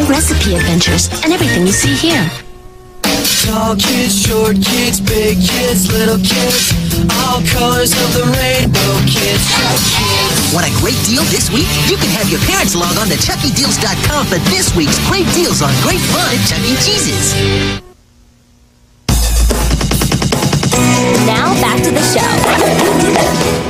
recipe adventures, and everything you see here. Tall kids, short kids, big kids, little kids, all colors of the rainbow, kids, kids. Want a great deal this week? You can have your parents log on to ChuckyDeals.com for this week's great deals on great fun at Chuck E. Cheese's. Now back to the show.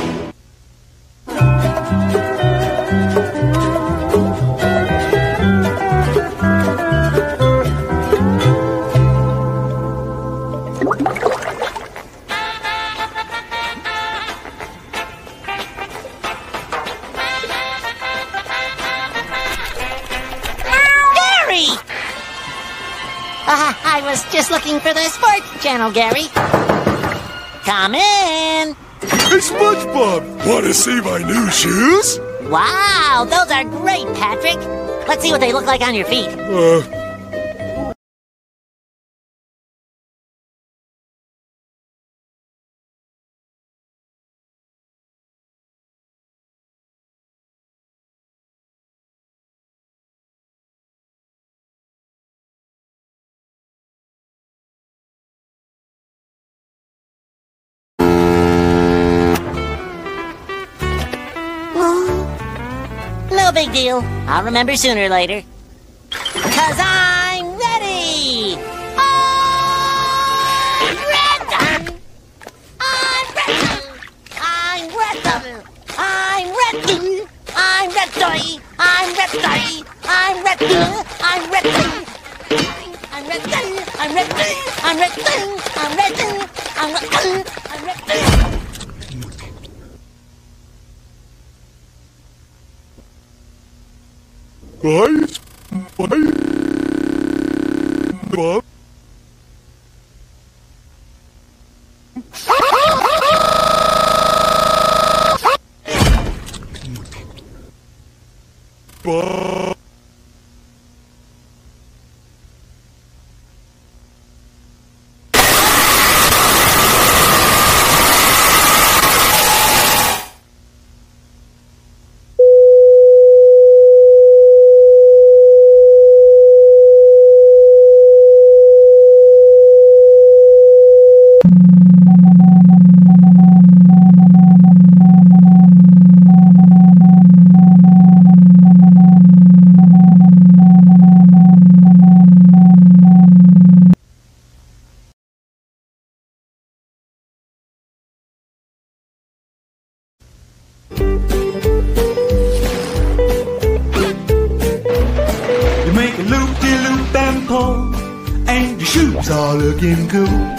I was just looking for the sports channel, Gary. Come in. Hey, SpongeBob! Want to see my new shoes? Wow, those are great, Patrick. Let's see what they look like on your feet. No big deal. I'll remember sooner or later. 'Cause I'm ready! I'm ready! I'm ready! I'm ready! I'm ready! I'm ready! I'm ready! I'm ready! I'm ready! I'm ready! I'm ready! I'm ready! I'm ready! I'm ready! Bob? Bob? You make a loop-de-loop and pull, and your shoes are looking cool.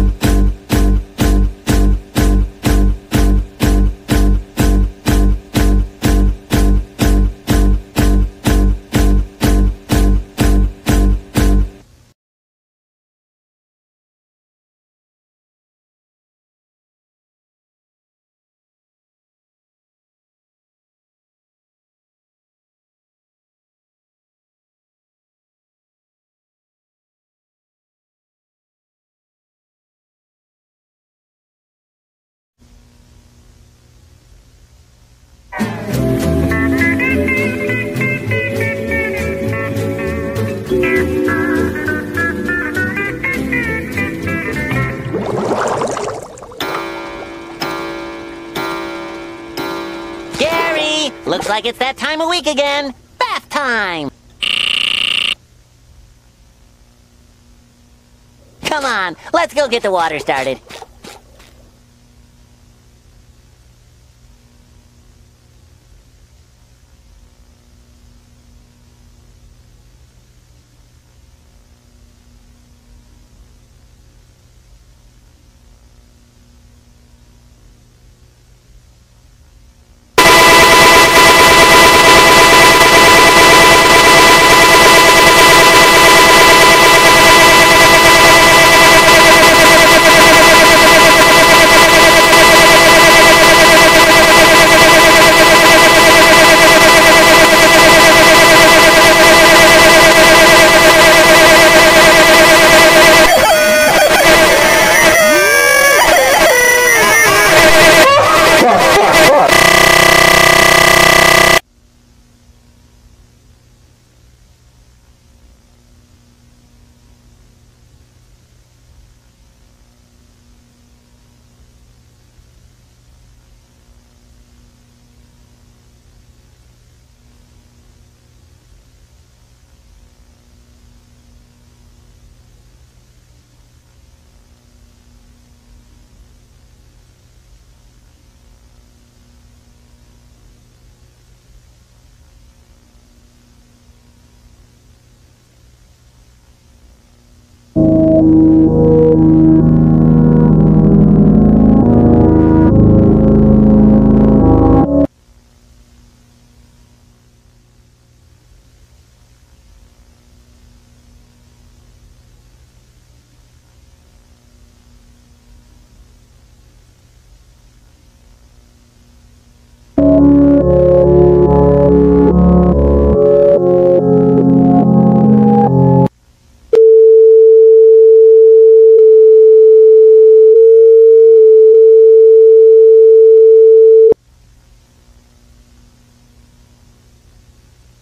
Gary, looks like it's that time of week again. Bath time. Come on, let's go get the water started.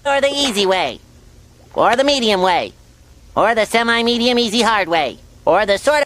Or the easy way? Or the medium way? Or the semi-medium easy hard way? Or the sort of